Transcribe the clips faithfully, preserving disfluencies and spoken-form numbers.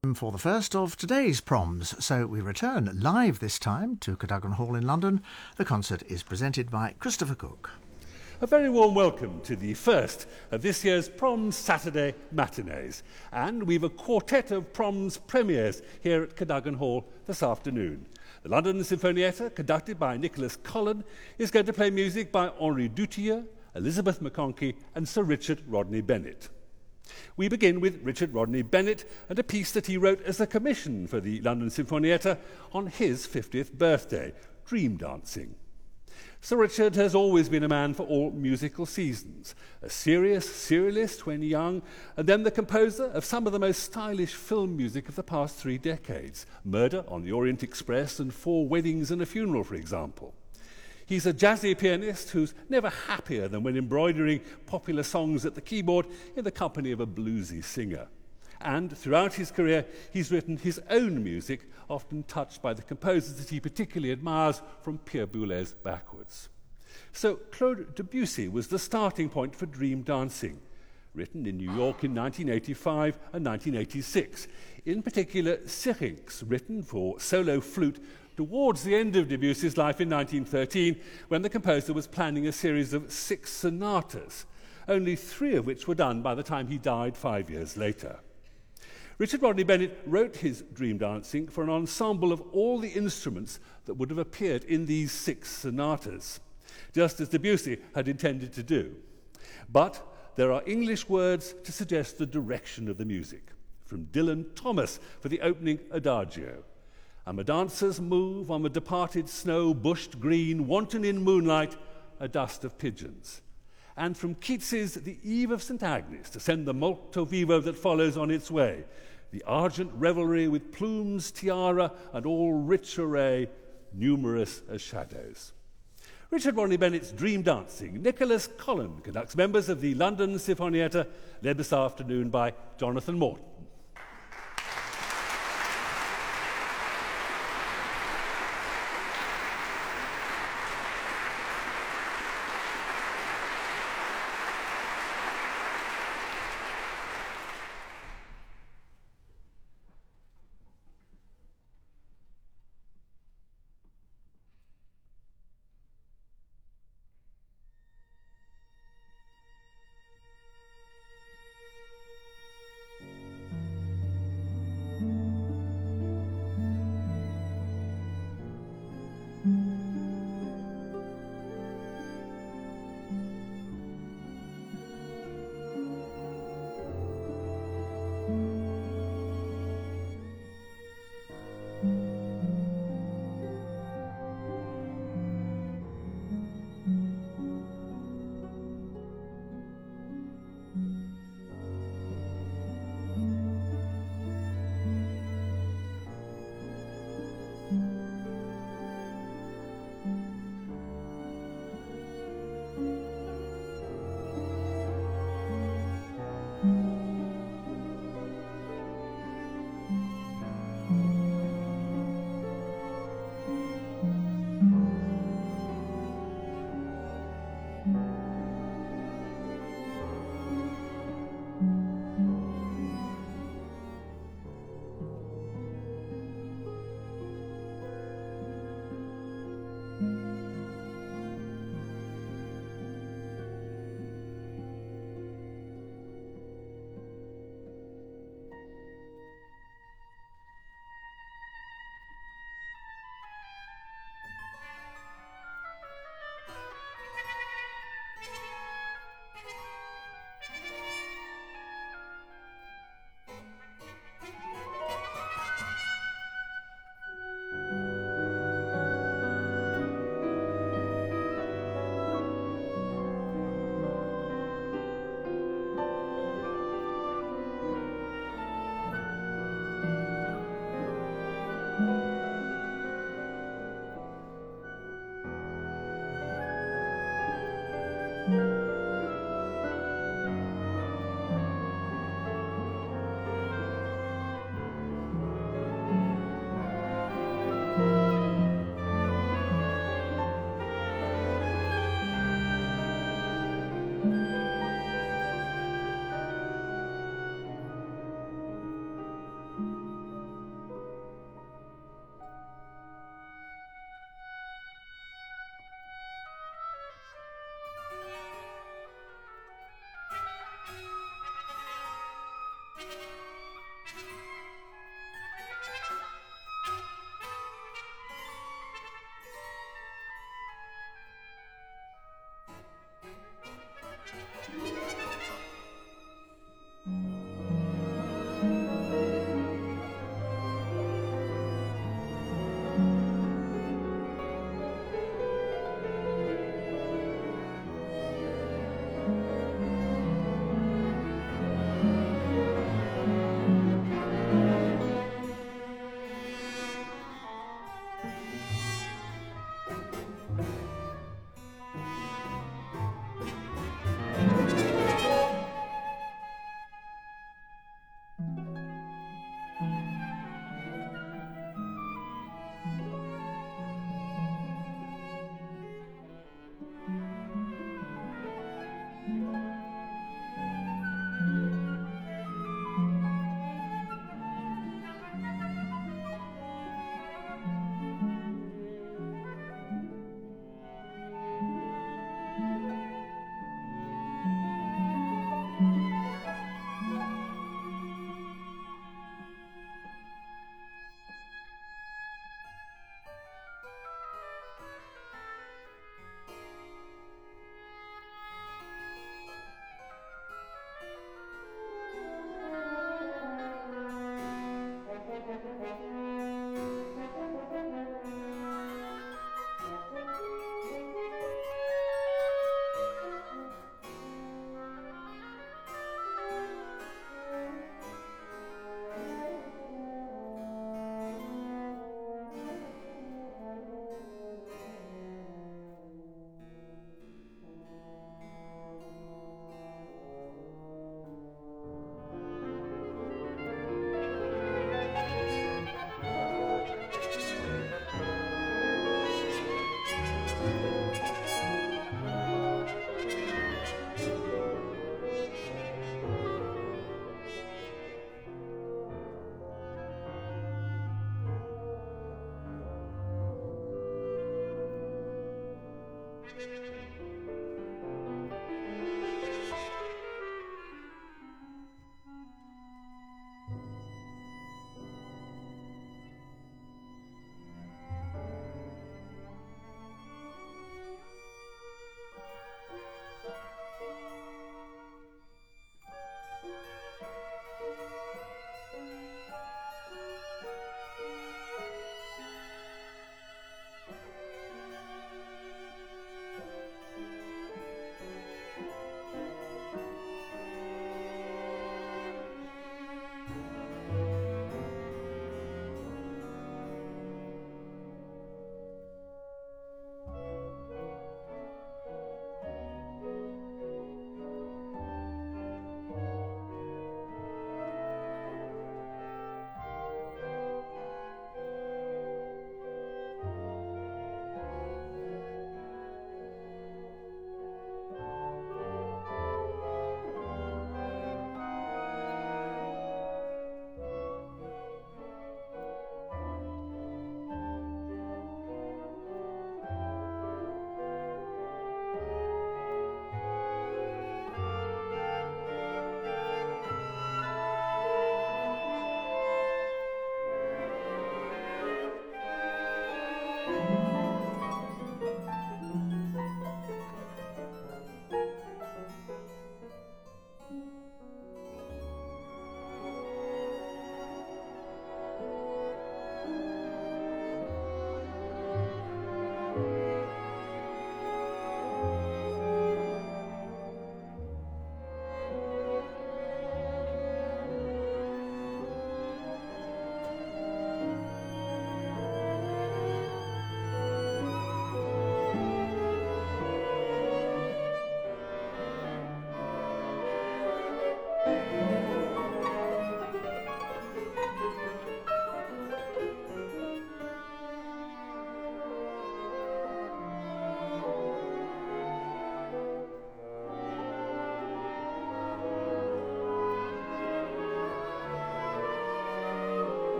For the first of today's proms, so we return live this time to Cadogan Hall in London. The concert is presented by Christopher Cook. A very warm welcome to the first of this year's Proms Saturday matinees. And we've a quartet of Proms premieres here at Cadogan Hall this afternoon. The London Sinfonietta, conducted by Nicholas Collin, is going to play music by Henri Dutilleux, Elizabeth McConkie and Sir Richard Rodney Bennett. We begin with Richard Rodney Bennett and a piece that he wrote as a commission for the London Sinfonietta on his fiftieth birthday, Dream Dancing. Sir Richard has always been a man for all musical seasons, a serious serialist when young, and then the composer of some of the most stylish film music of the past three decades, Murder on the Orient Express and Four Weddings and a Funeral, for example. He's a jazzy pianist who's never happier than when embroidering popular songs at the keyboard in the company of a bluesy singer. And throughout his career, he's written his own music, often touched by the composers that he particularly admires from Pierre Boulez backwards. So Claude Debussy was the starting point for Dream Dancing, written in New York in nineteen eighty-five and nineteen eighty-six. In particular, Syrinx, written for solo flute towards the end of Debussy's life in nineteen thirteen, when the composer was planning a series of six sonatas, only three of which were done by the time he died five years later. Richard Rodney Bennett wrote his Dream Dancing for an ensemble of all the instruments that would have appeared in these six sonatas, just as Debussy had intended to do. But there are English words to suggest the direction of the music, from Dylan Thomas for the opening Adagio. And the dancers move on the departed snow, bushed green, wanton in moonlight, a dust of pigeons. And from Keats's The Eve of Saint Agnes to send the molto vivo that follows on its way, the argent revelry with plumes, tiara, and all rich array, numerous as shadows. Richard Rodney Bennett's Dream Dancing. Nicholas Collin conducts members of the London Sinfonietta, led this afternoon by Jonathan Morton.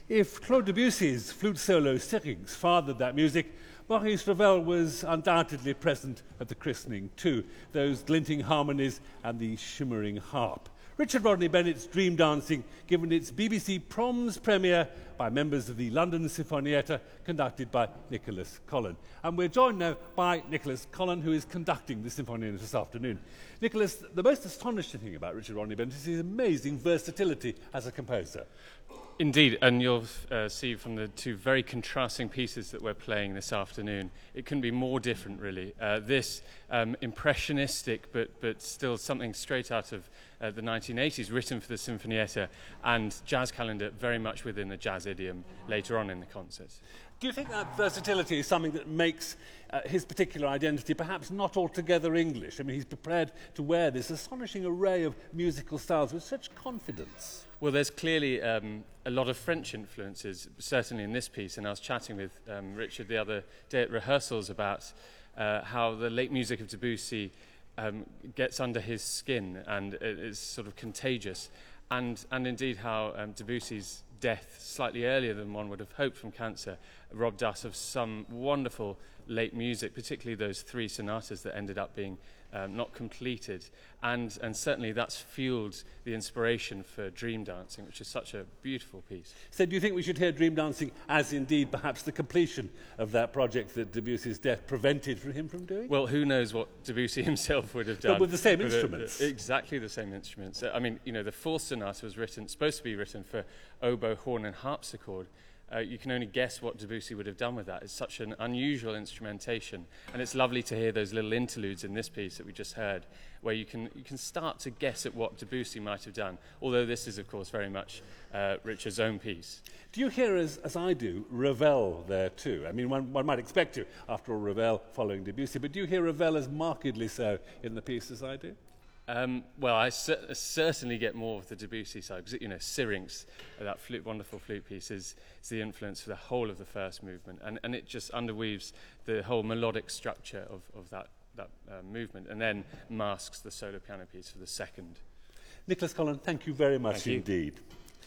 If Claude Debussy's flute solo Syrinx fathered that music, Maurice Ravel was undoubtedly present at the christening too, those glinting harmonies and the shimmering harp. Richard Rodney Bennett's Dream Dancing, given its B B C Proms premiere by members of the London Sinfonietta, conducted by Nicholas Collin. And we're joined now by Nicholas Collin, who is conducting the Sinfonietta this afternoon. Nicholas, the most astonishing thing about Richard Rodney Bennett is his amazing versatility as a composer. Indeed, and you'll uh, see from the two very contrasting pieces that we're playing this afternoon, it couldn't be more different, really. Uh, this um, impressionistic, but but still something straight out of uh, the nineteen eighties, written for the Sinfonietta, and jazz calendar very much within the jazz idiom later on in the concert. Do you think that versatility is something that makes uh, his particular identity perhaps not altogether English? I mean, he's prepared to wear this astonishing array of musical styles with such confidence. Well, there's clearly um, a lot of French influences, certainly in this piece, and I was chatting with um, Richard the other day at rehearsals about uh, how the late music of Debussy um, gets under his skin and it is sort of contagious, and, and indeed how um, Debussy's death, slightly earlier than one would have hoped from cancer, robbed us of some wonderful late music, particularly those three sonatas that ended up being um, not completed. And, and certainly that's fueled the inspiration for Dream Dancing, which is such a beautiful piece. So do you think we should hear Dream Dancing as indeed perhaps the completion of that project that Debussy's death prevented from him from doing? Well, who knows what Debussy himself would have done. But with the same with instruments. A, exactly the same instruments. I mean, you know, the fourth sonata was written, supposed to be written for oboe, horn and harpsichord. Uh, you can only guess what Debussy would have done with that. It's such an unusual instrumentation, and it's lovely to hear those little interludes in this piece that we just heard, where you can you can start to guess at what Debussy might have done, although this is, of course, very much uh, Richard's own piece. Do you hear, as, as I do, Ravel there too? I mean, one, one might expect to, after all, Ravel following Debussy, but do you hear Ravel as markedly so in the piece as I do? Um, well, I cer- certainly get more of the Debussy side, because, you know, Syrinx, uh, that flute, wonderful flute piece, is, is the influence for the whole of the first movement, and, and it just underweaves the whole melodic structure of, of that, that uh, movement, and then masks the solo piano piece for the second. Nicholas Collin, thank you very much Thank you. indeed.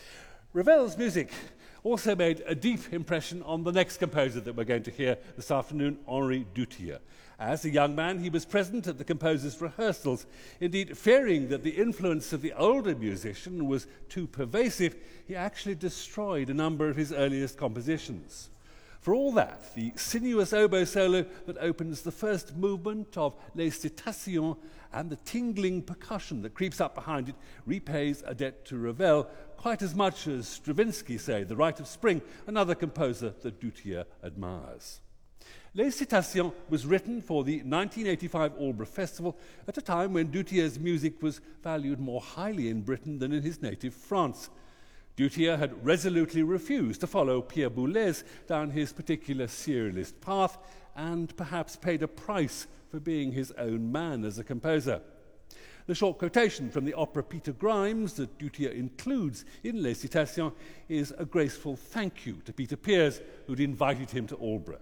Ravel's music also made a deep impression on the next composer that we're going to hear this afternoon, Henri Dutilleux. As a young man, he was present at the composer's rehearsals. Indeed, fearing that the influence of the older musician was too pervasive, he actually destroyed a number of his earliest compositions. For all that, the sinuous oboe solo that opens the first movement of Les Citations and the tingling percussion that creeps up behind it repays a debt to Ravel quite as much as Stravinsky, say, The Rite of Spring, another composer that Dutilleux admires. Les Citations was written for the nineteen eighty-five Aldeburgh Festival at a time when Dutilleux's music was valued more highly in Britain than in his native France. Dutilleux had resolutely refused to follow Pierre Boulez down his particular serialist path and perhaps paid a price for being his own man as a composer. The short quotation from the opera Peter Grimes that Dutilleux includes in Les Citations is a graceful thank you to Peter Pears, who'd invited him to Aldeburgh.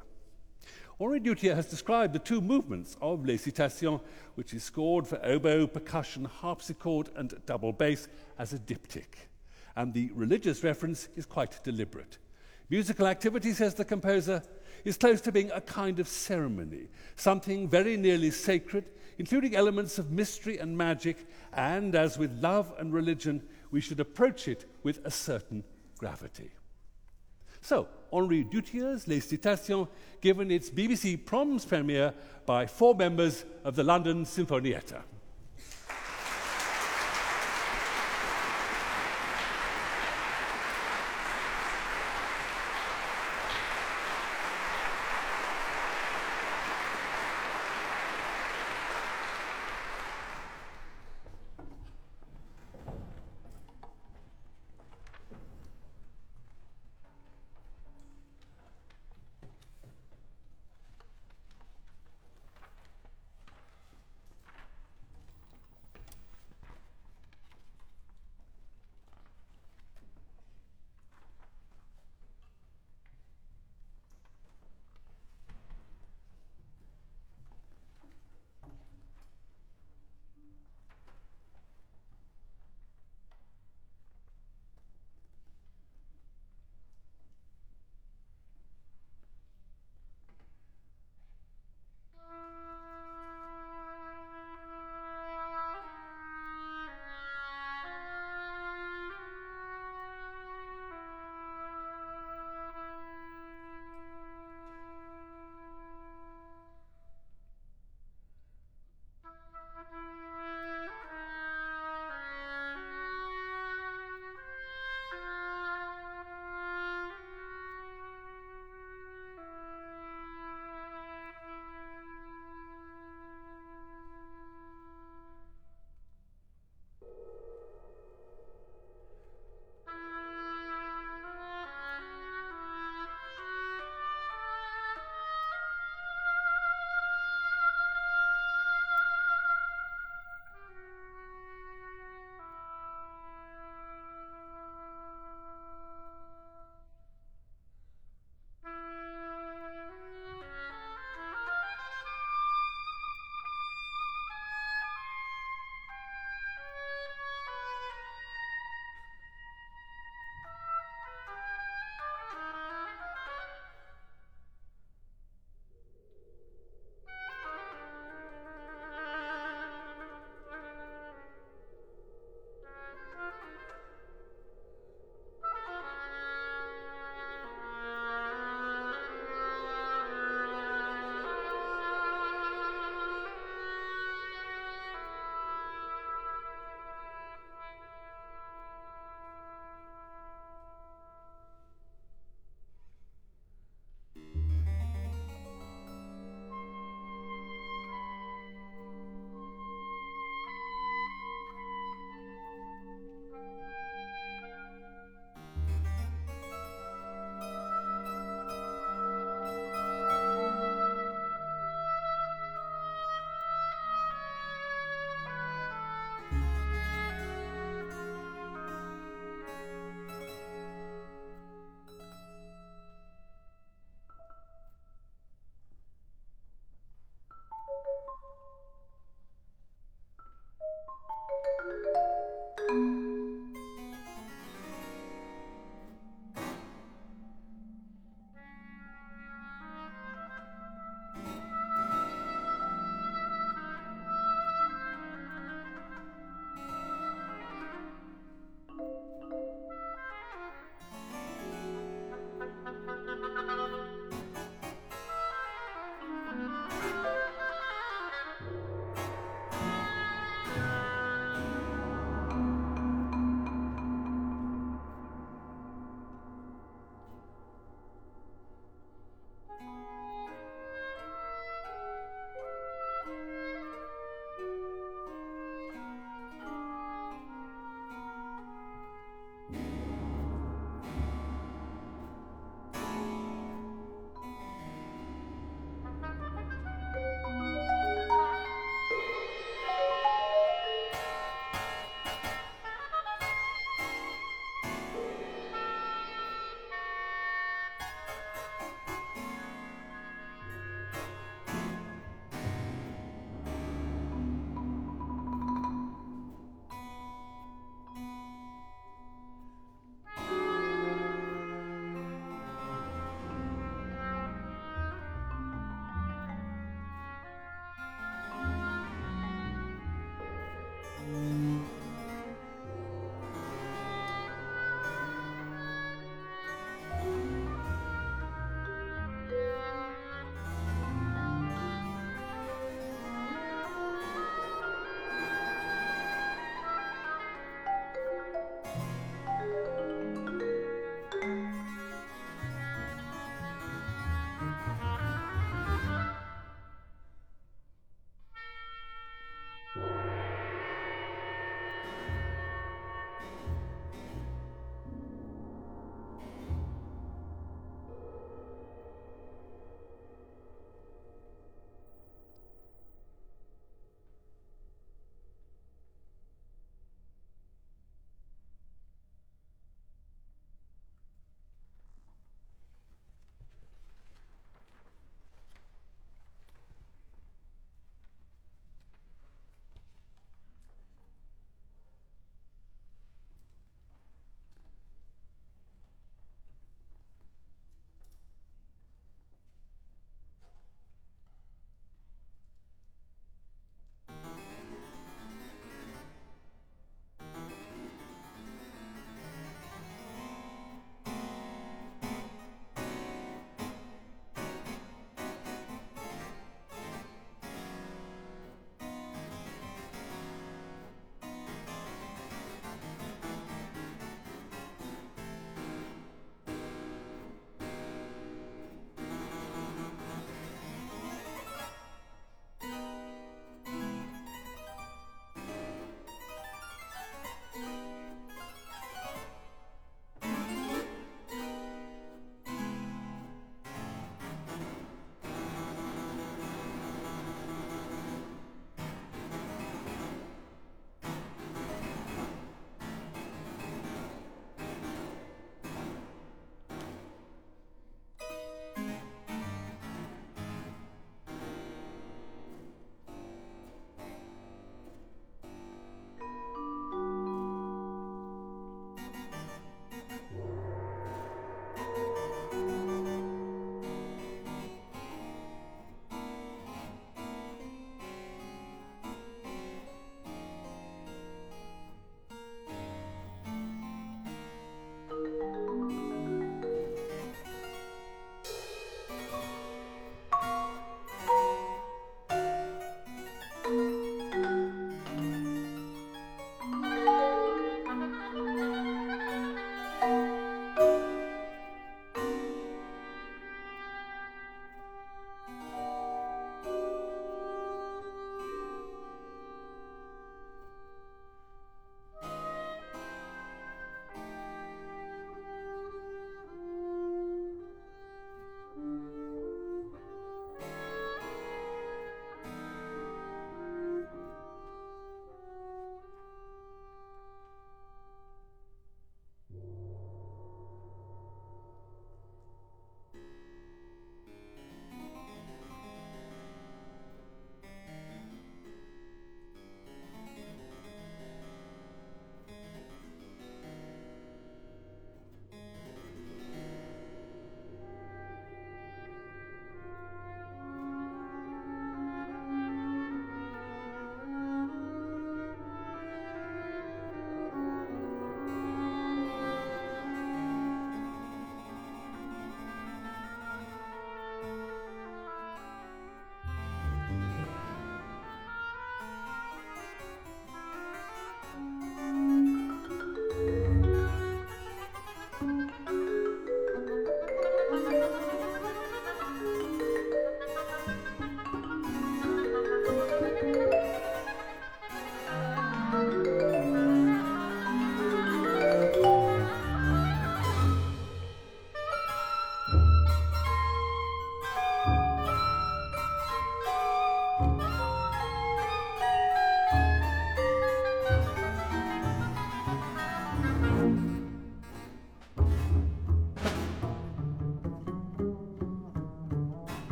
Henri Dutilleux has described the two movements of Les Citations, which is scored for oboe, percussion, harpsichord and double bass, as a diptych. And the religious reference is quite deliberate. Musical activity, says the composer, is close to being a kind of ceremony, something very nearly sacred, including elements of mystery and magic, and as with love and religion, we should approach it with a certain gravity. So, Henri Dutilleux's Les Citations, given its B B C Proms premiere by four members of the London Sinfonietta.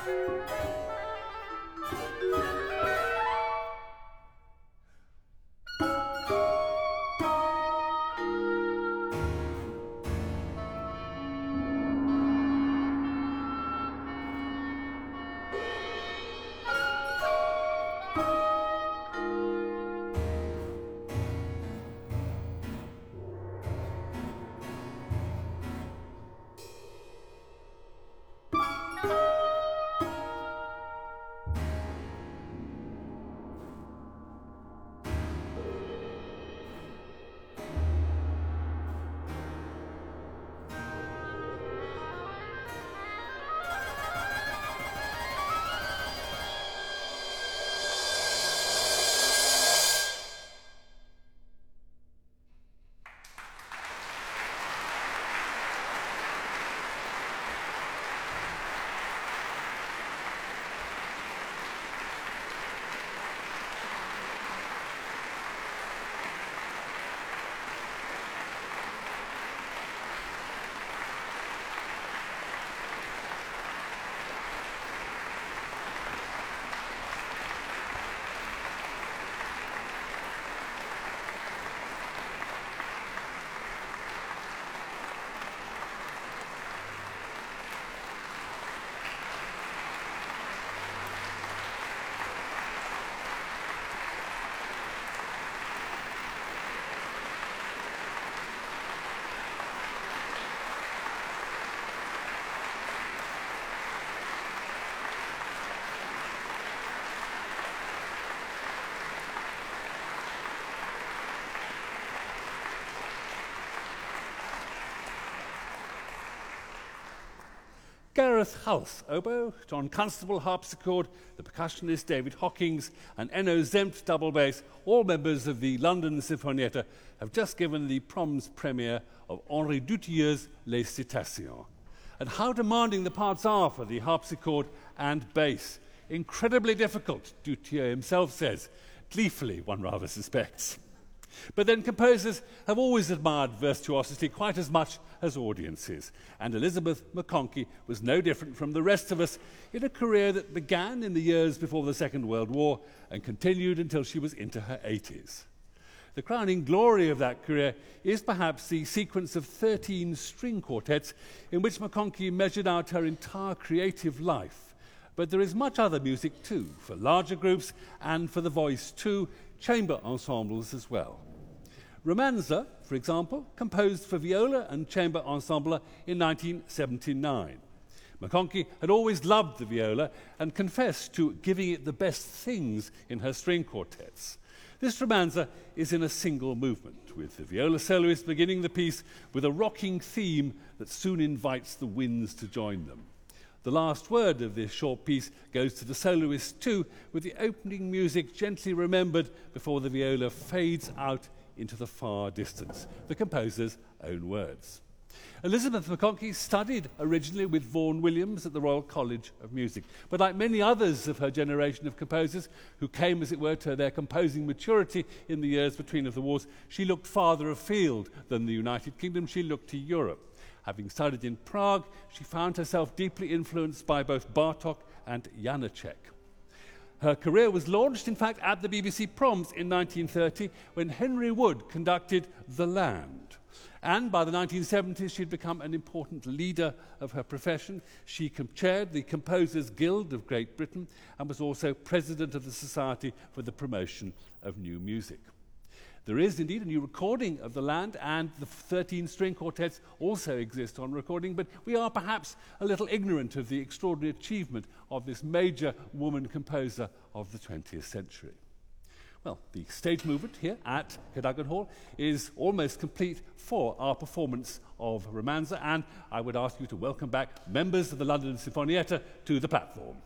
Gareth House, oboe, John Constable, harpsichord, the percussionist David Hawkins, and Enno Zempt, double bass, all members of the London Sinfonietta, have just given the proms premiere of Henri Dutilleux's Les Citations. And how demanding the parts are for the harpsichord and bass. Incredibly difficult, Dutilleux himself says. Gleefully, one rather suspects. But then composers have always admired virtuosity quite as much as audiences, and Elizabeth McConkie was no different from the rest of us in a career that began in the years before the Second World War and continued until she was into her eighties. The crowning glory of that career is perhaps the sequence of thirteen string quartets in which McConkie measured out her entire creative life. But there is much other music too, for larger groups and for the voice too, chamber ensembles as well. Romanza, for example, composed for viola and chamber ensemble in nineteen seventy-nine. McConkie had always loved the viola and confessed to giving it the best things in her string quartets. This romanza is in a single movement, with the viola soloist beginning the piece with a rocking theme that soon invites the winds to join them. The last word of this short piece goes to the soloist too, with the opening music gently remembered before the viola fades out into the far distance, the composer's own words. Elizabeth McConkie studied originally with Vaughan Williams at the Royal College of Music, but like many others of her generation of composers who came, as it were, to their composing maturity in the years between of the wars, she looked farther afield than the United Kingdom. She looked to Europe. Having studied in Prague, she found herself deeply influenced by both Bartók and Janacek. Her career was launched, in fact, at the B B C Proms in nineteen thirty when Henry Wood conducted The Land. And by the nineteen seventies, she'd become an important leader of her profession. She chaired the Composers Guild of Great Britain and was also president of the Society for the Promotion of New Music. There is indeed a new recording of The Land, and the thirteen string quartets also exist on recording, but we are perhaps a little ignorant of the extraordinary achievement of this major woman composer of the twentieth century. Well, the stage movement here at Cadogan Hall is almost complete for our performance of Romanza, and I would ask you to welcome back members of the London Sinfonietta to the platform.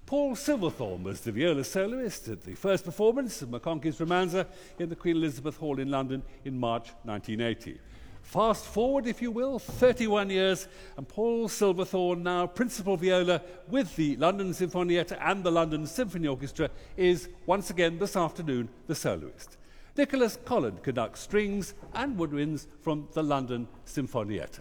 Paul Silverthorne was the viola soloist at the first performance of McConkey's Romanza in the Queen Elizabeth Hall in London in March nineteen eighty. Fast forward, if you will, thirty-one years, and Paul Silverthorne, now principal viola with the London Sinfonietta and the London Symphony Orchestra, is once again this afternoon the soloist. Nicholas Collard conducts strings and woodwinds from the London Sinfonietta.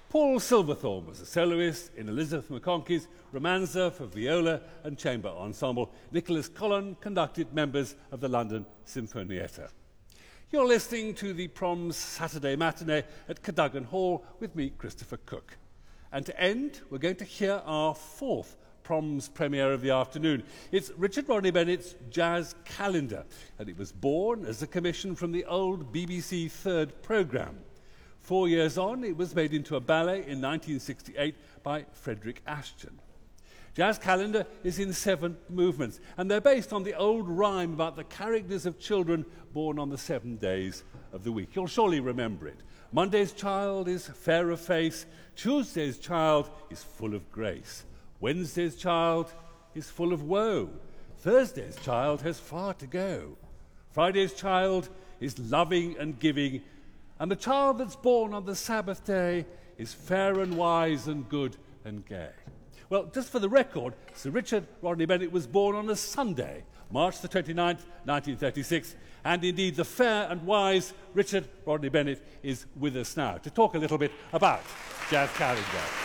Paul Silverthorne was a soloist in Elizabeth McConkey's Romanza for viola and chamber ensemble. Nicholas Collin conducted members of the London Sinfonietta. You're listening to the Proms Saturday Matinee at Cadogan Hall with me, Christopher Cook. And to end, we're going to hear our fourth Proms premiere of the afternoon. It's Richard Rodney Bennett's Jazz Calendar, and it was born as a commission from the old B B C Third programme. Four years on, it was made into a ballet in nineteen sixty-eight by Frederick Ashton. Jazz Calendar is in seven movements, and they're based on the old rhyme about the characters of children born on the seven days of the week. You'll surely remember it. Monday's child is fair of face, Tuesday's child is full of grace, Wednesday's child is full of woe, Thursday's child has far to go, Friday's child is loving and giving, and the child that's born on the Sabbath day is fair and wise and good and gay. Well, just for the record, Sir Richard Rodney Bennett was born on a Sunday, March the twenty-ninth, nineteen thirty-six, and indeed the fair and wise Richard Rodney Bennett is with us now to talk a little bit about Jazz Calendar.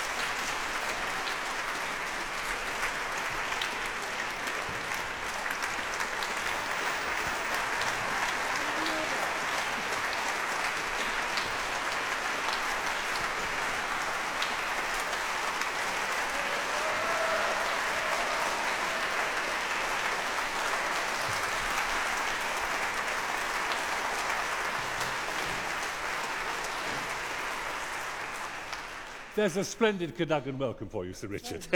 There's a splendid Cadogan welcome for you, Sir Richard.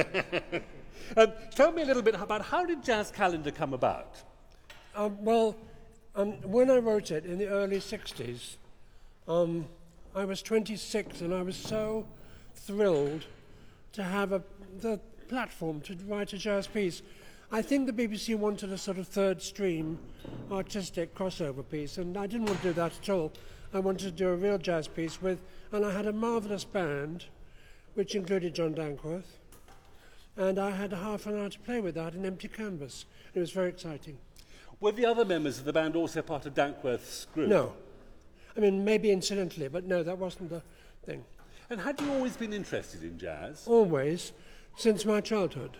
um, tell me a little bit about how did Jazz Calendar come about? Um, well, um, when I wrote it in the early sixties, um, I was twenty-six and I was so thrilled to have a, the platform to write a jazz piece. I think the B B C wanted a sort of third stream artistic crossover piece, and I didn't want to do that at all. I wanted to do a real jazz piece with, and I had a marvellous band, which included John Dankworth, and I had a half an hour to play with that, an empty canvas. It was very exciting. Were the other members of the band also part of Dankworth's group? No. I mean, maybe incidentally, but no, that wasn't the thing. And had you always been interested in jazz? Always, since my childhood.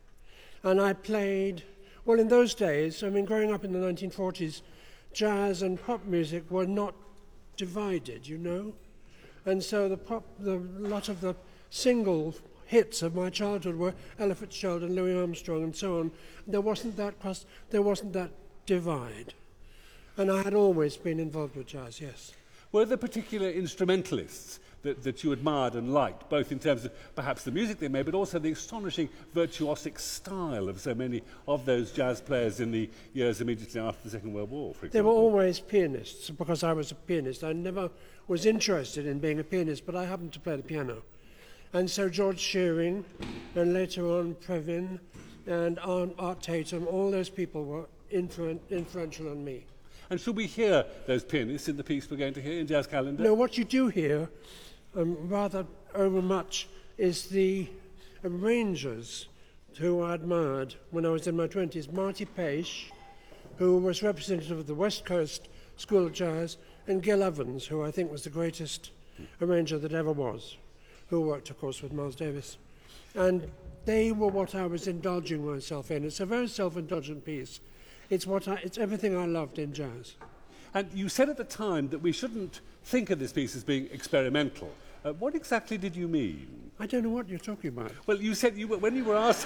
And I played, well, in those days, I mean, growing up in the nineteen forties, jazz and pop music were not divided, you know? And so the pop, the lot of the single hits of my childhood were Ella Fitzgerald and Louis Armstrong and so on. There wasn't that cross, there wasn't that divide. And I had always been involved with jazz, yes. Were there particular instrumentalists that, that you admired and liked, both in terms of perhaps the music they made, but also the astonishing virtuosic style of so many of those jazz players in the years immediately after the Second World War, for example? They were always pianists, because I was a pianist. I never was interested in being a pianist, but I happened to play the piano. And so George Shearing, and later on Previn, and Art Tatum, all those people were influ- influential on me. And should we hear those pianists in the piece we're going to hear in Jazz Calendar? No, what you do hear, um, rather overmuch, is the arrangers who I admired when I was in my twenties. Marty Paish, who was representative of the West Coast School of Jazz, and Gil Evans, who I think was the greatest arranger that ever was, who worked, of course, with Miles Davis. And they were what I was indulging myself in. It's a very self-indulgent piece. It's what I, it's everything I loved in jazz. And you said at the time that we shouldn't think of this piece as being experimental. Uh, what exactly did you mean? I don't know what you're talking about. Well, you said you were, when you were asked...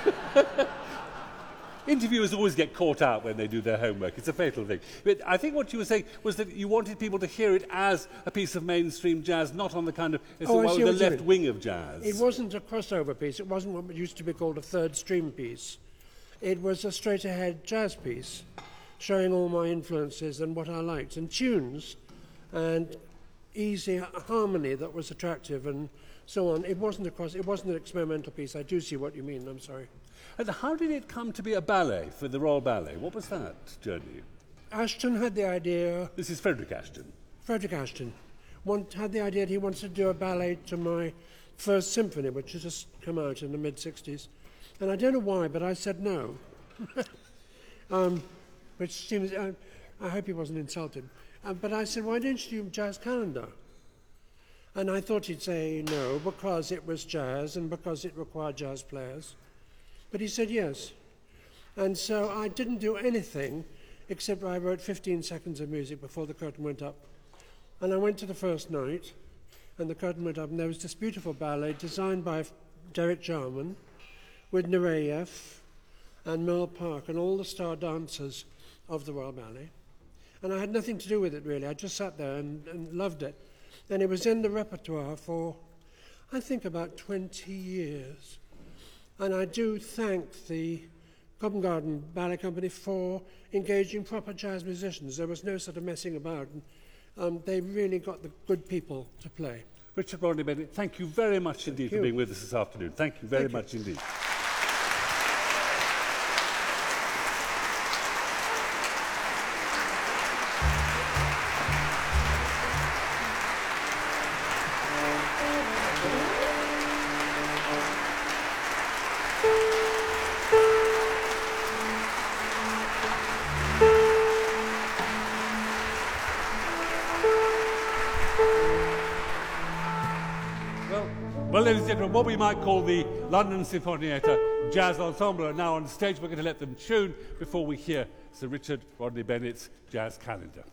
Interviewers always get caught out when they do their homework. It's a fatal thing. But I think what you were saying was that you wanted people to hear it as a piece of mainstream jazz, not on the kind of as Oh, the, I one see with what the you left mean. wing of jazz. It wasn't a crossover piece. It wasn't what used to be called a third stream piece. It was a straight-ahead jazz piece, showing all my influences and what I liked, and tunes, and easy harmony that was attractive, and so on. It wasn't a cross. It wasn't an experimental piece. I do see what you mean. I'm sorry. And how did it come to be a ballet for the Royal Ballet? What was that journey? Ashton had the idea. This is Frederick Ashton. Frederick Ashton want, had the idea that he wanted to do a ballet to my first symphony, which had just come out in the mid-sixties. And I don't know why, but I said no. um, which seems, I, I hope he wasn't insulted. Uh, but I said, why don't you do Jazz Calendar? And I thought he'd say no because it was jazz and because it required jazz players. But he said yes. And so I didn't do anything except I wrote fifteen seconds of music before the curtain went up. And I went to the first night, and the curtain went up, and there was this beautiful ballet designed by Derek Jarman with Nureyev and Merle Park and all the star dancers of the Royal Ballet. And I had nothing to do with it, really. I just sat there and, and loved it. And it was in the repertoire for, I think, about twenty years. And I do thank the Covent Garden Ballet Company for engaging proper jazz musicians. There was no sort of messing about. And, um, they really got the good people to play. Richard Rodney Bennett, thank you very much indeed for being with us this afternoon. Thank you very Thank you. much indeed. Well, ladies and gentlemen, what we might call the London Sinfonietta Jazz Ensemble are now on stage. We're going to let them tune before we hear Sir Richard Rodney Bennett's jazz calendar.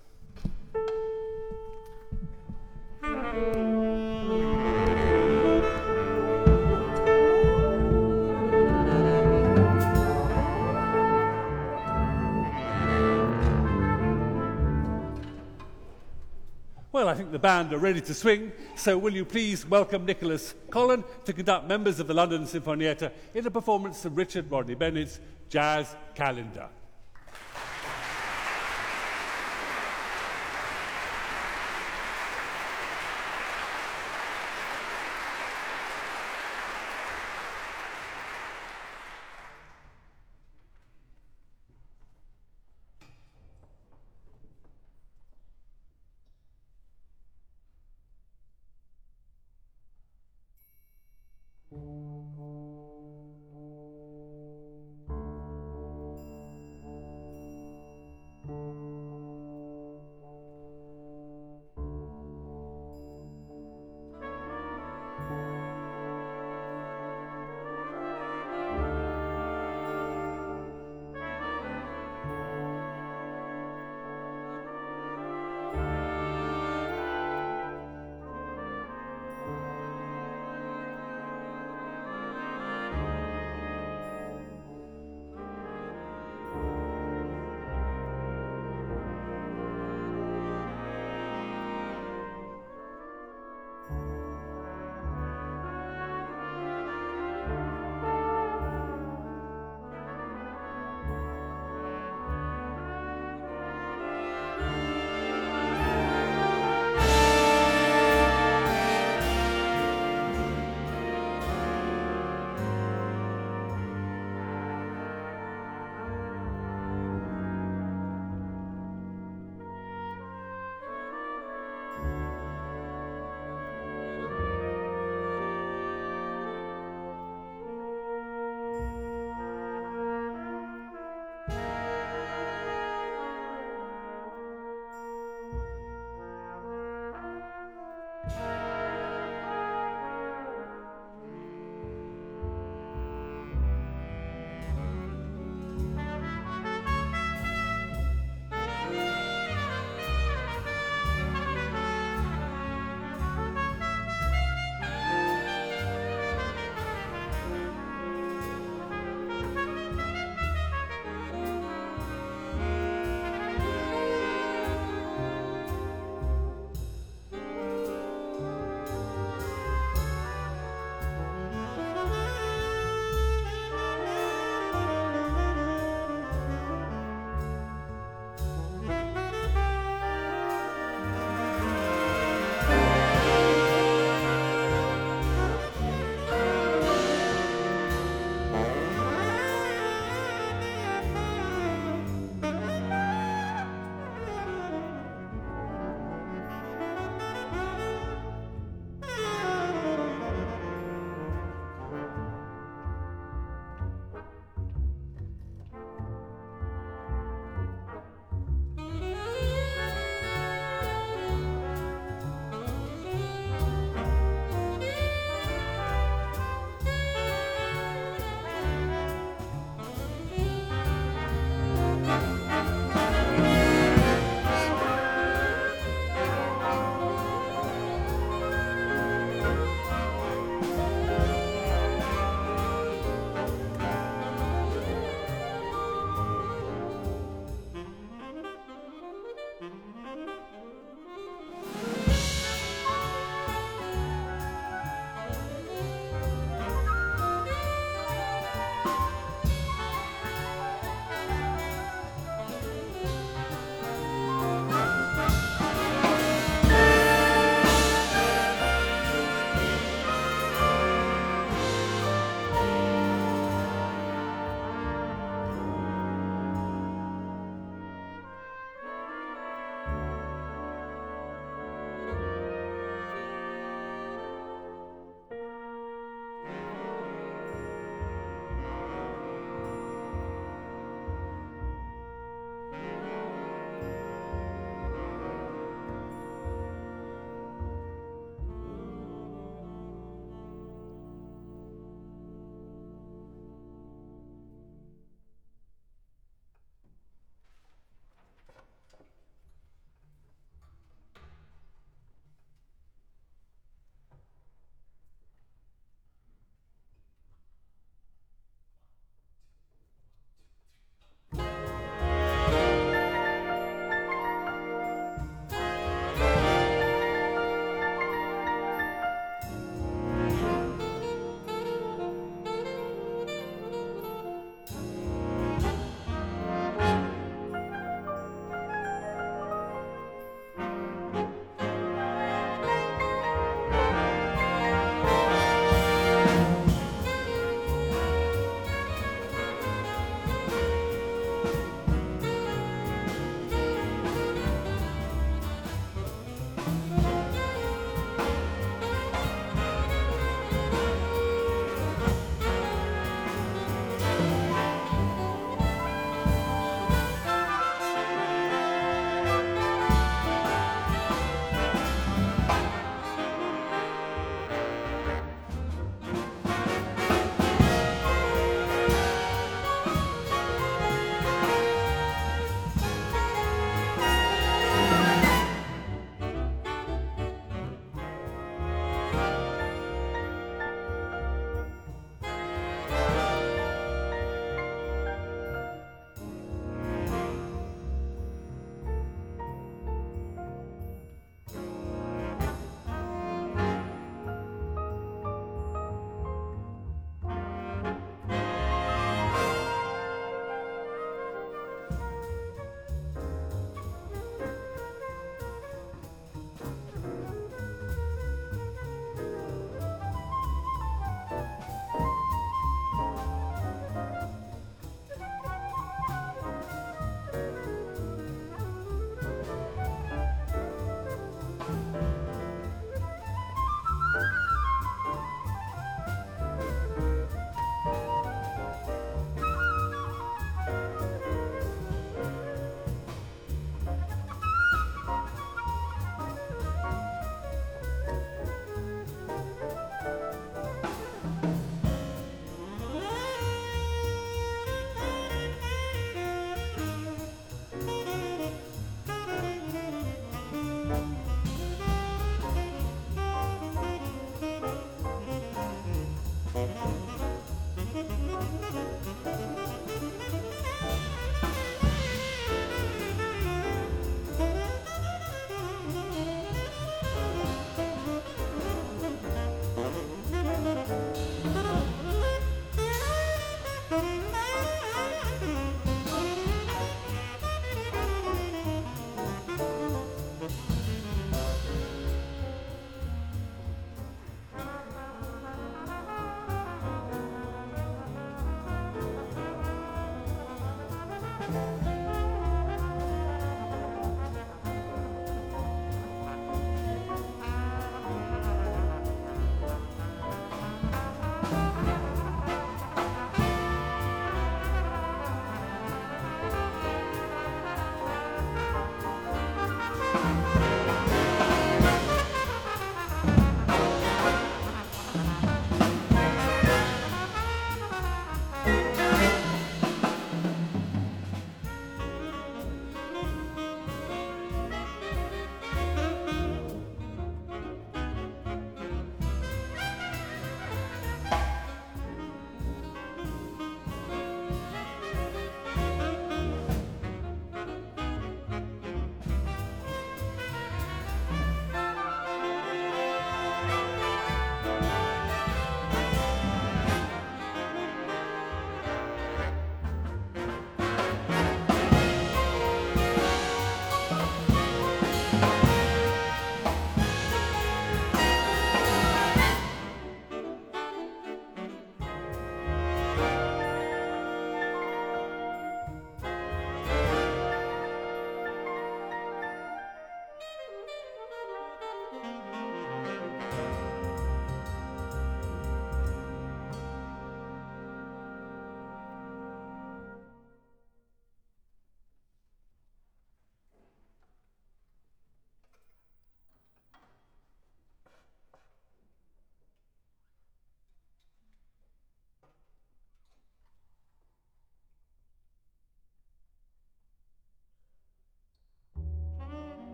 Well, I think the band are ready to swing, so will you please welcome Nicholas Collin to conduct members of the London Sinfonietta in a performance of Richard Rodney Bennett's Jazz Calendar.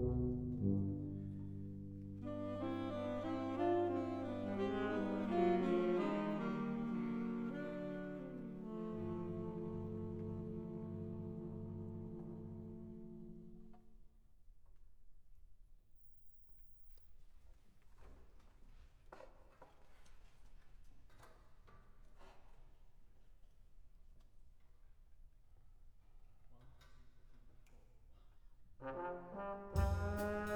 Thank you.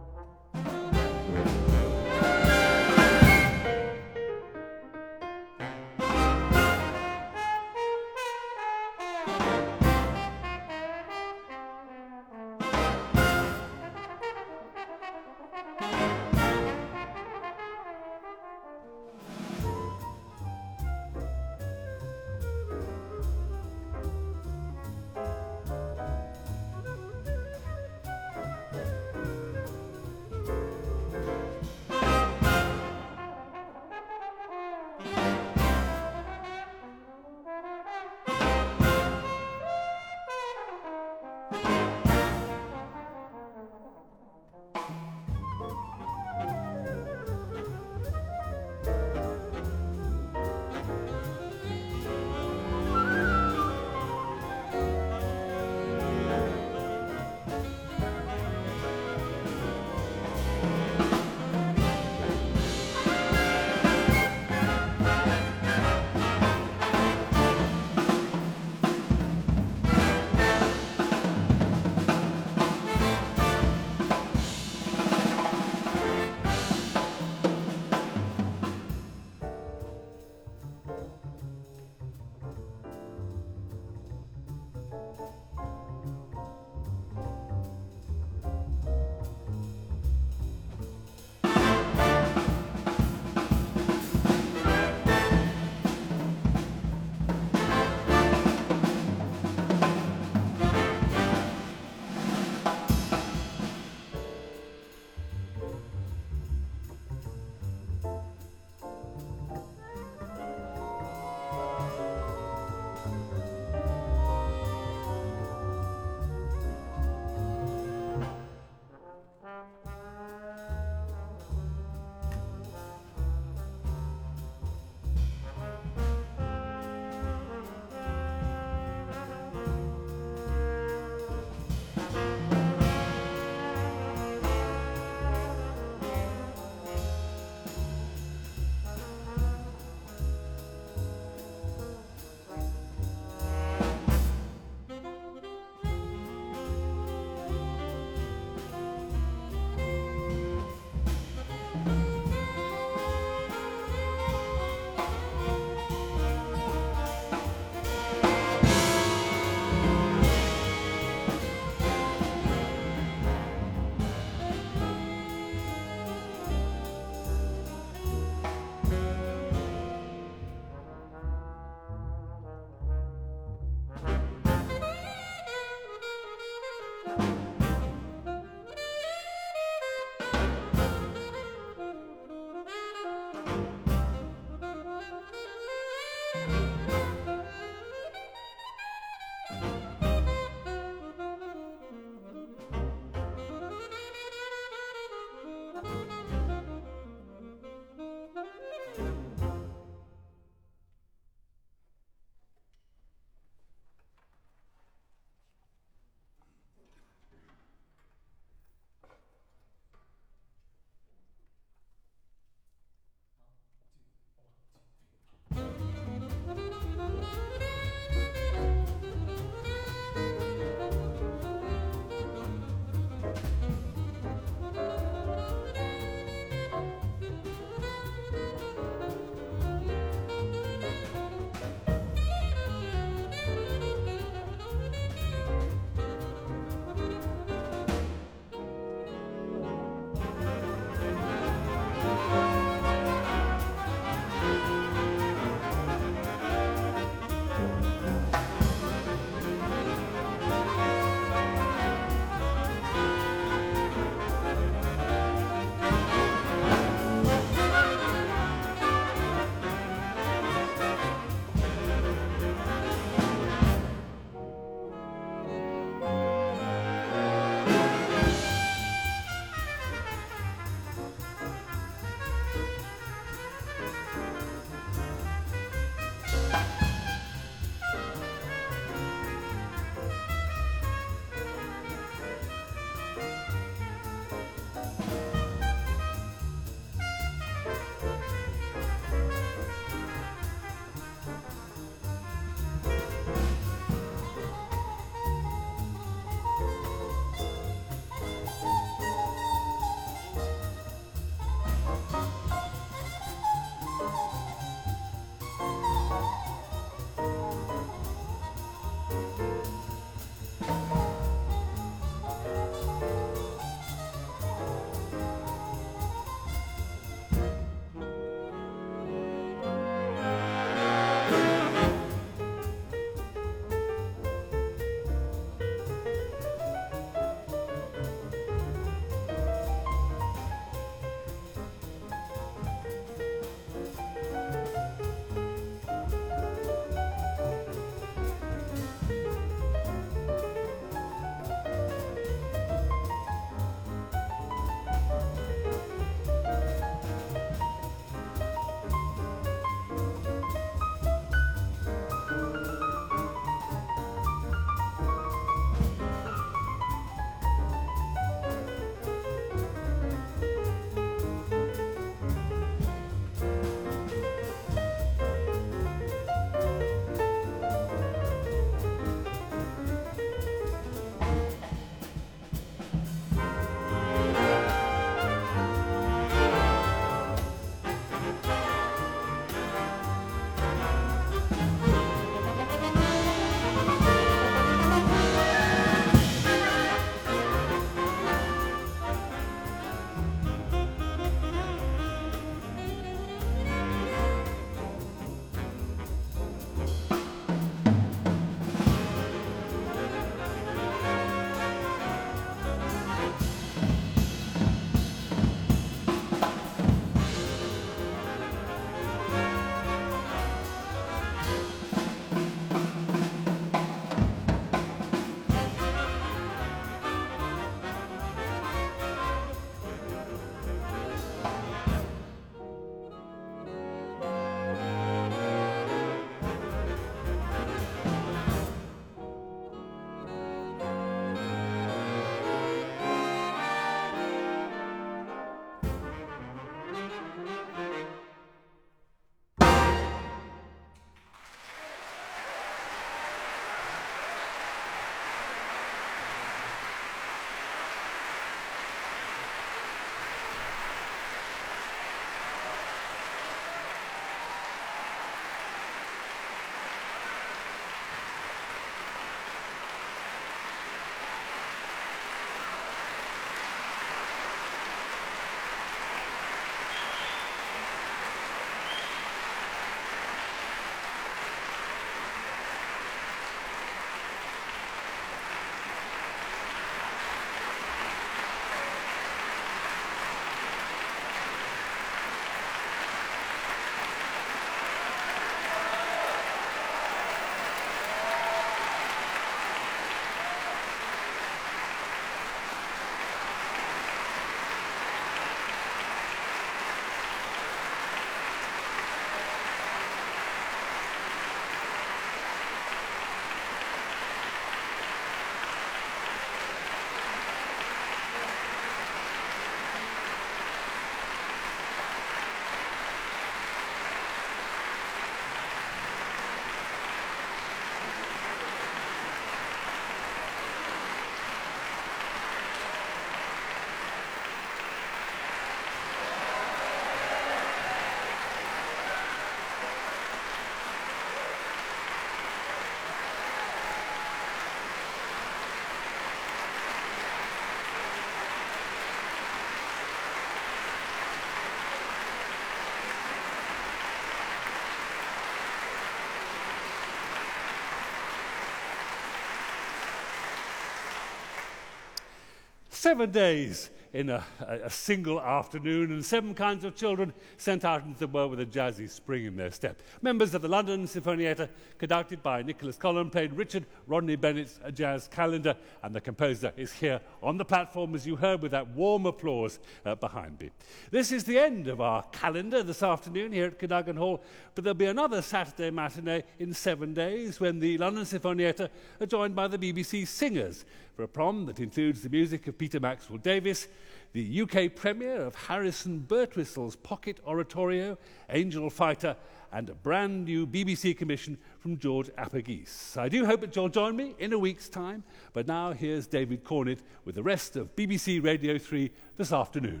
Seven days in a, a, a single afternoon, and seven kinds of children sent out into the world with a jazzy spring in their step. Members of the London Sinfonietta, conducted by Nicholas Collin, played Richard Rodney Bennett's A Jazz Calendar, and the composer is here on the platform, as you heard, with that warm applause uh, behind me. This is the end of our calendar this afternoon here at Cadogan Hall, but there'll be another Saturday matinee in seven days when the London Sinfonietta are joined by the B B C Singers for a prom that includes the music of Peter Maxwell Davies, the U K premiere of Harrison Birtwistle's Pocket Oratorio, Angel Fighter, and a brand new B B C commission from George Apagese. I do hope that you'll join me in a week's time, but now here's David Cornett with the rest of B B C Radio three this afternoon.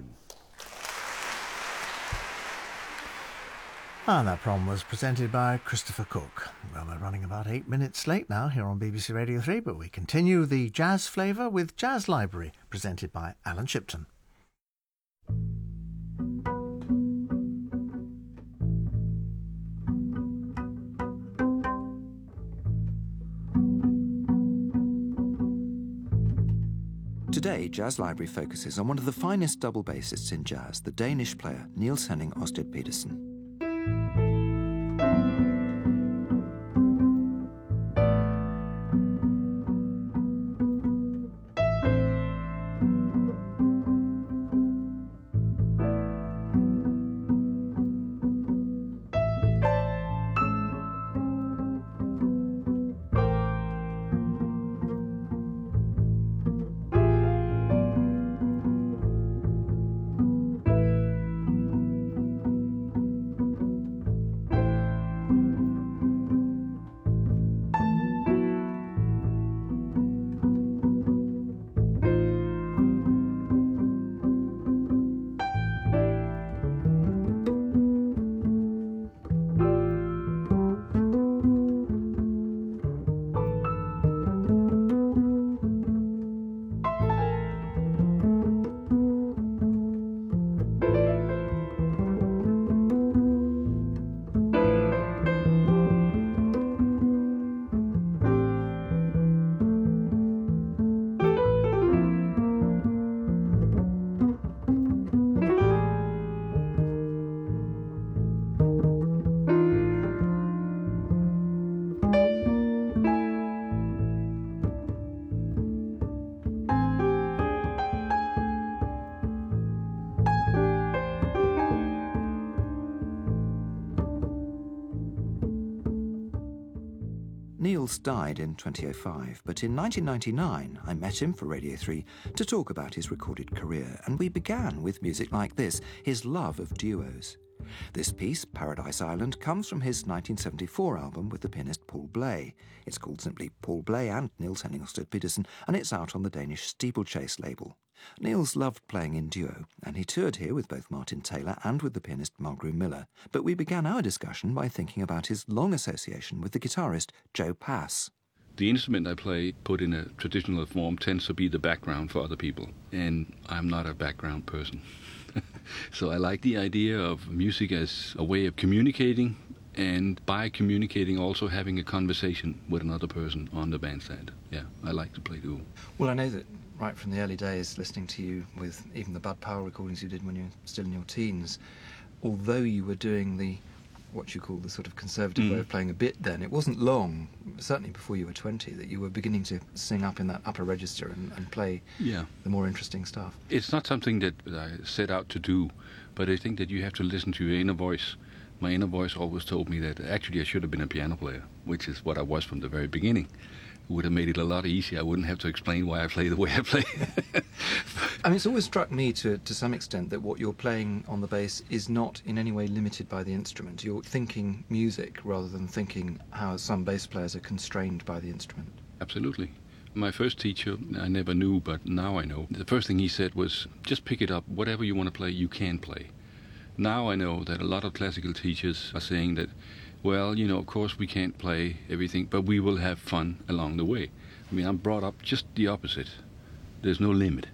And that prom was presented by Christopher Cook. Well, we're running about eight minutes late now here on B B C Radio three, but we continue the jazz flavour with Jazz Library, presented by Alan Shipton. Today, Jazz Library focuses on one of the finest double bassists in jazz, the Danish player Niels Henning Ørsted Pedersen. Niels died in twenty oh five, but in nineteen ninety-nine I met him for Radio three to talk about his recorded career, and we began with music like this, his love of duos. This piece, Paradise Island, comes from his nineteen seventy-four album with the pianist Paul Bley. It's called simply Paul Bley and Niels Henning Ørsted Pedersen, and it's out on the Danish Steeplechase label. Niels loved playing in duo, and he toured here with both Martin Taylor and with the pianist Mulgrew Miller. But we began our discussion by thinking about his long association with the guitarist Joe Pass. The instrument I play, put in a traditional form, tends to be the background for other people, and I'm not a background person. So I like the idea of music as a way of communicating, and by communicating also having a conversation with another person on the bandstand. Yeah, I like to play duo. Well, I know that right from the early days, listening to you with even the Bud Powell recordings you did when you were still in your teens, although you were doing the, what you call the sort of conservative mm. way of playing a bit then, it wasn't long, certainly before you were twenty, that you were beginning to sing up in that upper register and, and play yeah. the more interesting stuff. It's not something that I set out to do, but I think that you have to listen to your inner voice. My inner voice always told me that actually I should have been a piano player, which is what I was from the very beginning. It would have made it a lot easier. I wouldn't have to explain why I play the way I play. I mean, it's always struck me to to some extent that what you're playing on the bass is not in any way limited by the instrument. You're thinking music rather than thinking how some bass players are constrained by the instrument. Absolutely. My first teacher, I never knew, but now I know. The first thing he said was, just pick it up. Whatever you want to play, you can play. Now I know that a lot of classical teachers are saying that, well, you know, of course we can't play everything, but we will have fun along the way. I mean, I'm brought up just the opposite. There's no limit.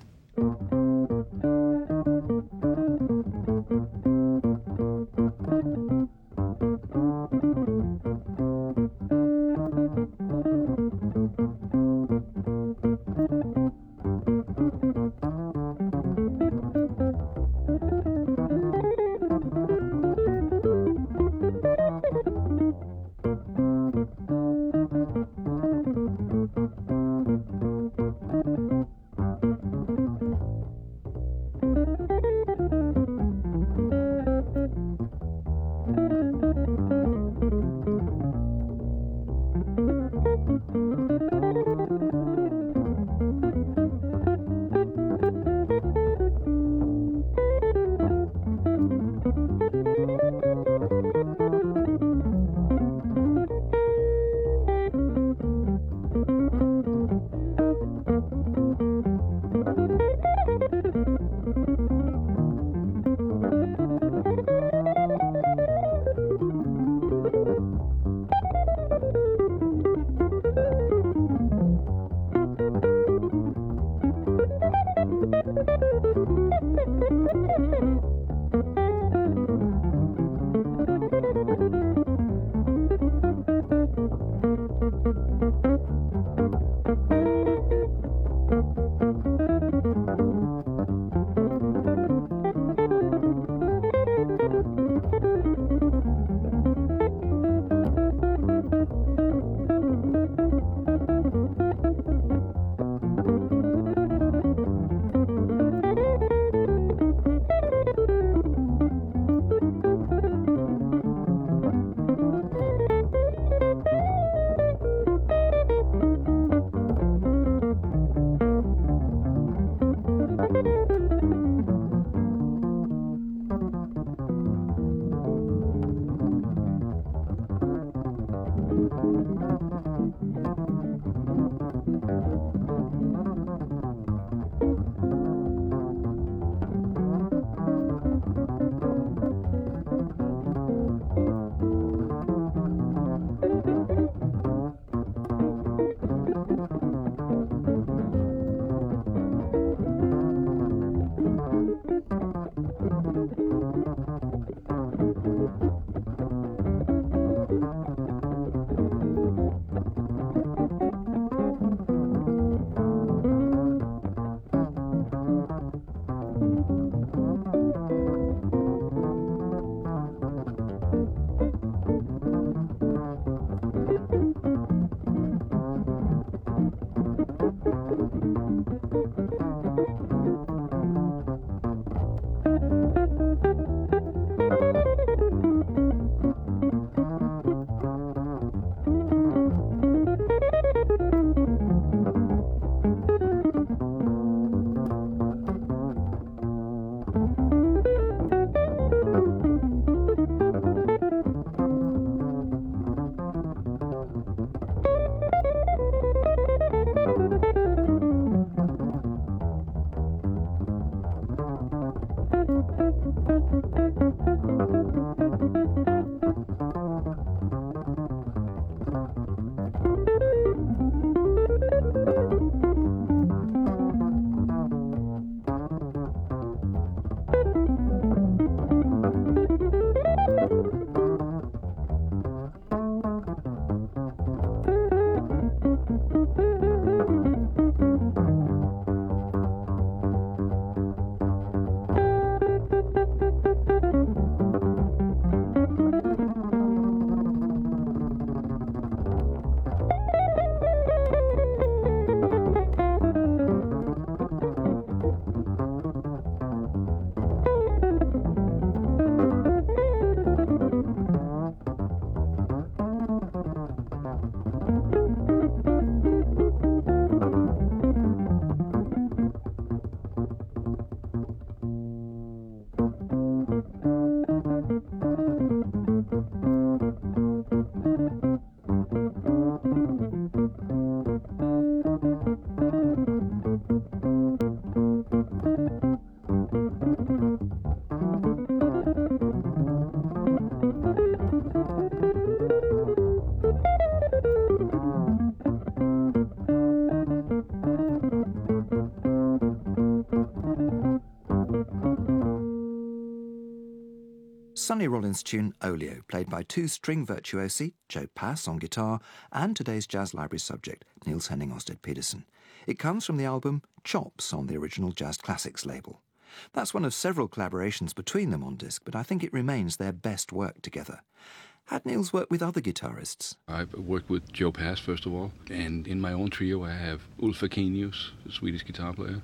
Sonny Rollins' tune Olio, played by two string virtuosi, Joe Pass on guitar, and today's Jazz Library subject, Niels Henning Ørsted Pedersen. It comes from the album Chops on the original Jazz Classics label. That's one of several collaborations between them on disc, but I think it remains their best work together. Had Niels worked with other guitarists? I've worked with Joe Pass, first of all, and in my own trio I have Ulf Akenius, a Swedish guitar player.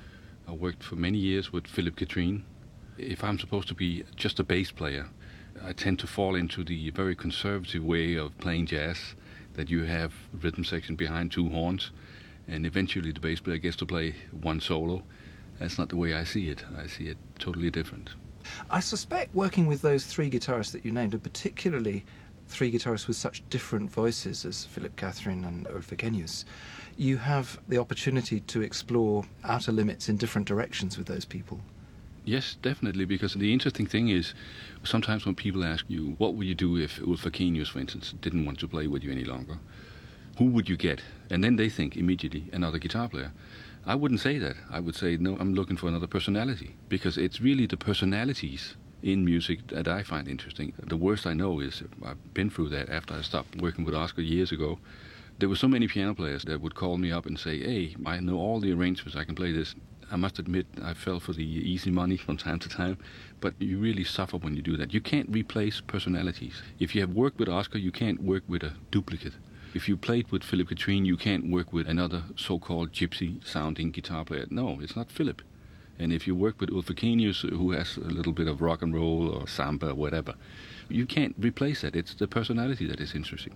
I worked for many years with Philip Catherine. If I'm supposed to be just a bass player, I tend to fall into the very conservative way of playing jazz, that you have a rhythm section behind two horns, and eventually the bass player gets to play one solo. That's not the way I see it. I see it totally different. I suspect working with those three guitarists that you named, and particularly three guitarists with such different voices as Philip Catherine and Ulf Akenius, you have the opportunity to explore outer limits in different directions with those people. Yes, definitely, because the interesting thing is, sometimes when people ask you, what would you do if Ulf Akenius, for instance, didn't want to play with you any longer? Who would you get? And then they think immediately, another guitar player. I wouldn't say that. I would say, no, I'm looking for another personality, because it's really the personalities in music that I find interesting. The worst I know is, I've been through that after I stopped working with Oscar years ago. There were so many piano players that would call me up and say, hey, I know all the arrangements, I can play this. I must admit, I fell for the easy money from time to time, but you really suffer when you do that. You can't replace personalities. If you have worked with Oscar, you can't work with a duplicate. If you played with Philip Katrine, you can't work with another so-called gypsy-sounding guitar player. No, it's not Philip. And if you work with Ulf Ekenius, who has a little bit of rock and roll or samba or whatever, you can't replace that. It's the personality that is interesting.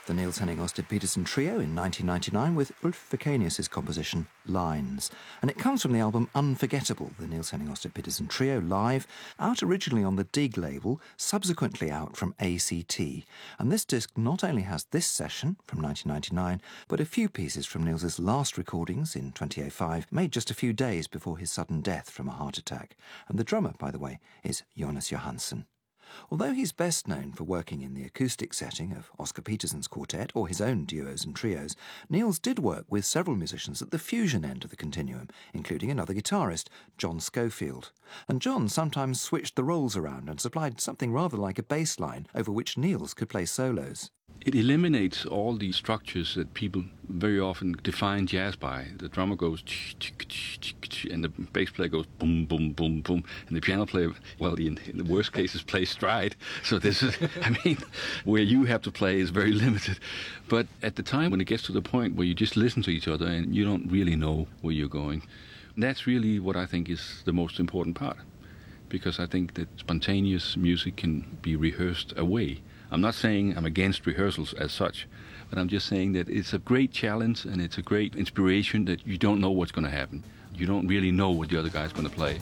the Niels Henning Ørsted Petersen Trio in nineteen ninety-nine with Ulf Vikenius' composition Lines. And it comes from the album Unforgettable, the Niels Henning Ørsted Petersen Trio live, out originally on the Dig label, subsequently out from A C T. And this disc not only has this session from nineteen ninety-nine, but a few pieces from Niels' last recordings in twenty oh five, made just a few days before his sudden death from a heart attack. And the drummer, by the way, is Jonas Johansson. Although he's best known for working in the acoustic setting of Oscar Petersen's quartet or his own duos and trios, Niels did work with several musicians at the fusion end of the continuum, including another guitarist, John Schofield. And John sometimes switched the roles around and supplied something rather like a bass line over which Niels could play solos. It eliminates all the structures that people very often define jazz by. The drummer goes and the bass player goes boom, boom, boom, boom, and the piano player, well, in, in the worst cases, plays stride. So this is, I mean, where you have to play is very limited. But at the time when it gets to the point where you just listen to each other and you don't really know where you're going, that's really what I think is the most important part. Because I think that spontaneous music can be rehearsed away. I'm not saying I'm against rehearsals as such, but I'm just saying that it's a great challenge and it's a great inspiration that you don't know what's going to happen. You don't really know what the other guy's going to play.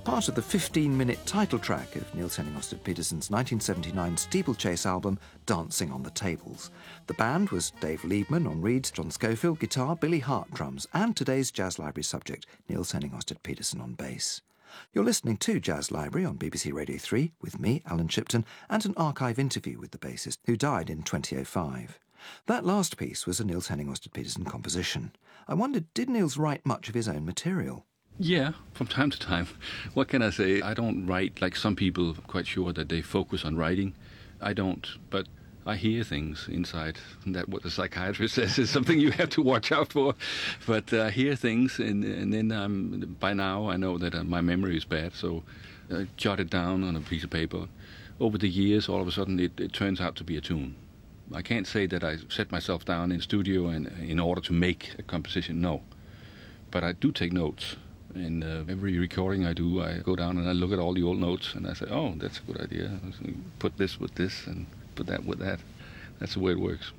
part of the fifteen-minute title track of Niels Henning Ørsted Peterson's nineteen seventy-nine steeplechase album, Dancing on the Tables. The band was Dave Liebman on reeds, John Schofield guitar, Billy Hart drums, and today's Jazz Library subject, Niels Henning Ørsted Peterson on bass. You're listening to Jazz Library on B B C Radio three with me, Alan Shipton, and an archive interview with the bassist who died in twenty oh five. That last piece was a Niels Henning Ørsted Peterson composition. I wondered, did Niels write much of his own material? Yeah, from time to time. What can I say? I don't write like some people, quite sure that they focus on writing. I don't, but I hear things inside. That what the psychiatrist says is something you have to watch out for. But I hear things, and, and then um, by now I know that uh, my memory is bad, so I jot it down on a piece of paper. Over the years, all of a sudden, it, it turns out to be a tune. I can't say that I set myself down in studio and in order to make a composition, no. But I do take notes. And uh, every recording I do, I go down and I look at all the old notes and I say, oh, that's a good idea. Put this with this and put that with that. That's the way it works.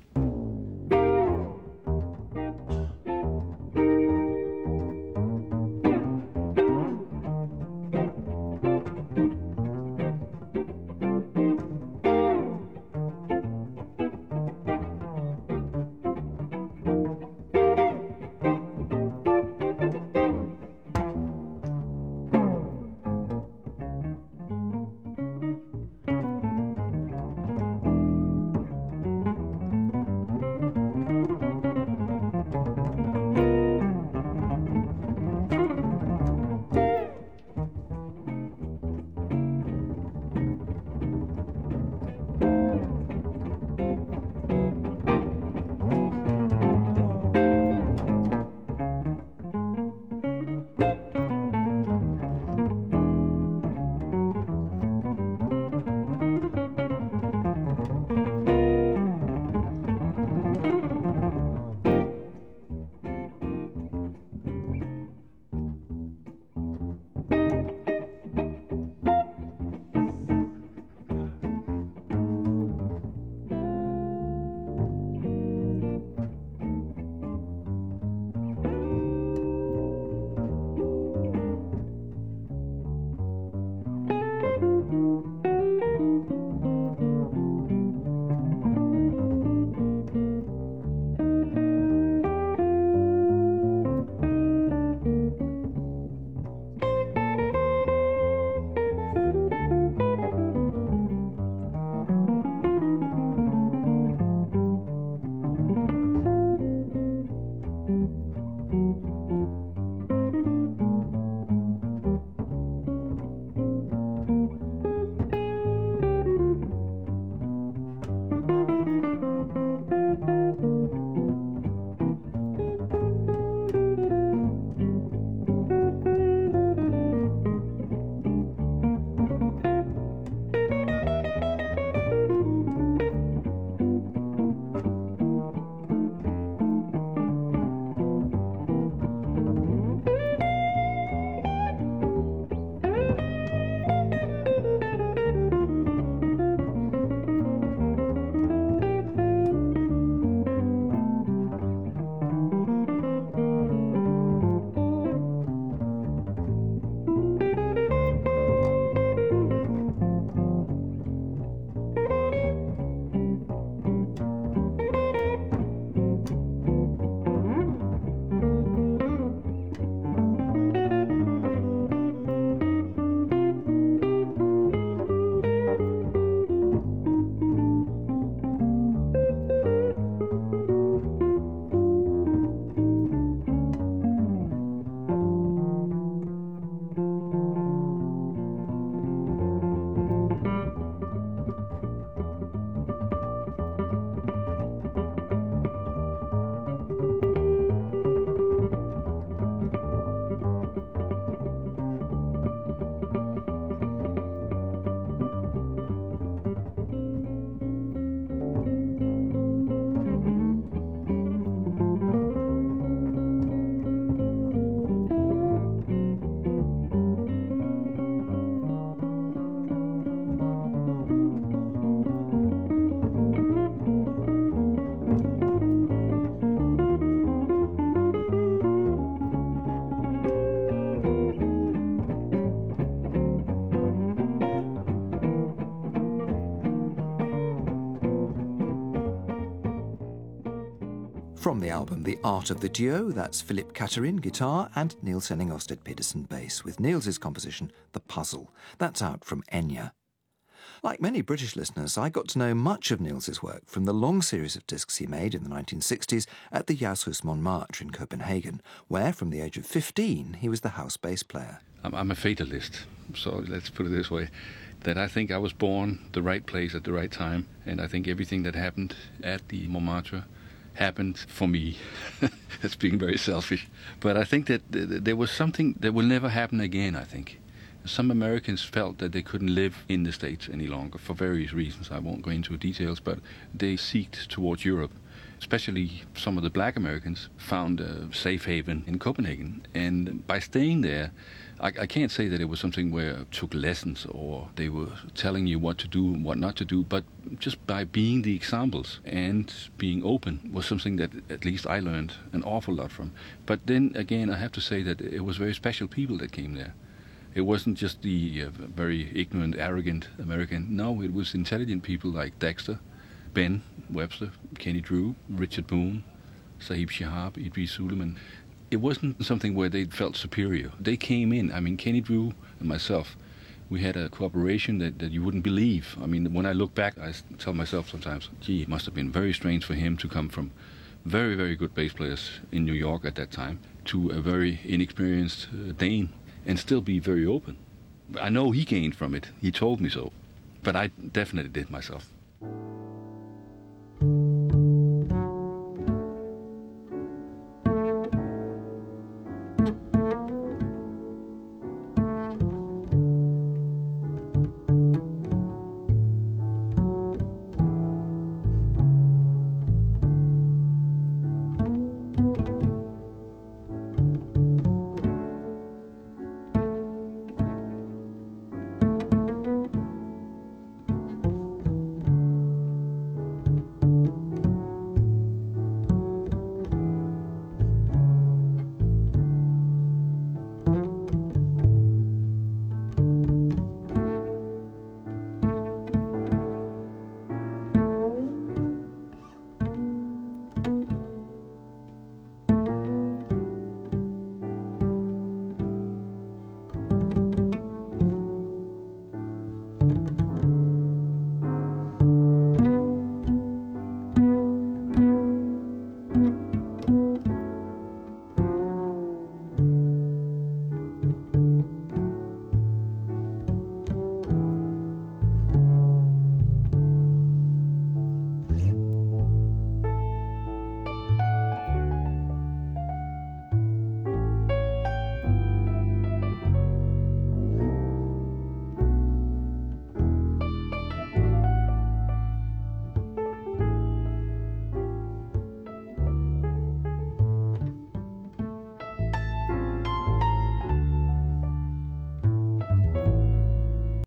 From the album The Art of the Duo, that's Philip Catherine, guitar, and Niels Henning Ørsted Pedersen, bass, with Niels's composition The Puzzle. That's out from Enya. Like many British listeners, I got to know much of Niels's work from the long series of discs he made in the nineteen sixties at the Jazzhus Montmartre in Copenhagen, where from the age of fifteen he was the house bass player. I'm, I'm a fatalist, so let's put it this way, that I think I was born the right place at the right time, and I think everything that happened at the Montmartre happened for me. That's being very selfish. But I think that th- there was something that will never happen again, I think. Some Americans felt that they couldn't live in the States any longer for various reasons. I won't go into details, but they seeked towards Europe. Especially some of the black Americans found a safe haven in Copenhagen. And by staying there, I, I can't say that it was something where I took lessons or they were telling you what to do and what not to do, but just by being the examples and being open was something that at least I learned an awful lot from. But then again, I have to say that it was very special people that came there. It wasn't just the uh, very ignorant, arrogant American. No, it was intelligent people like Dexter, Ben Webster, Kenny Drew, Richard Boone, Sahib Shihab, Idris Suleiman. It wasn't something where they felt superior. They came in. I mean, Kenny Drew and myself, we had a cooperation that, that you wouldn't believe. I mean, when I look back, I tell myself sometimes, gee, it must have been very strange for him to come from very, very good bass players in New York at that time to a very inexperienced uh, Dane and still be very open. I know he gained from it. He told me so. But I definitely did myself.